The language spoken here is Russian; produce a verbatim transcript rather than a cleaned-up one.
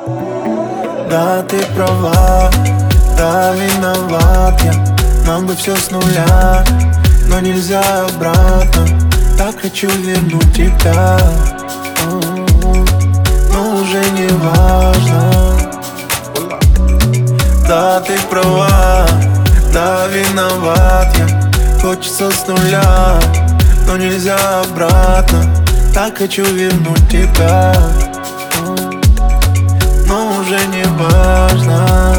Да, ты права, да, виноват я. Нам бы все с нуля, но нельзя обратно. Так хочу вернуть тебя, но уже не важно. Да, ты права, да, виноват я. Хочется с нуля, но нельзя обратно. Так хочу вернуть тебя, но уже не важно.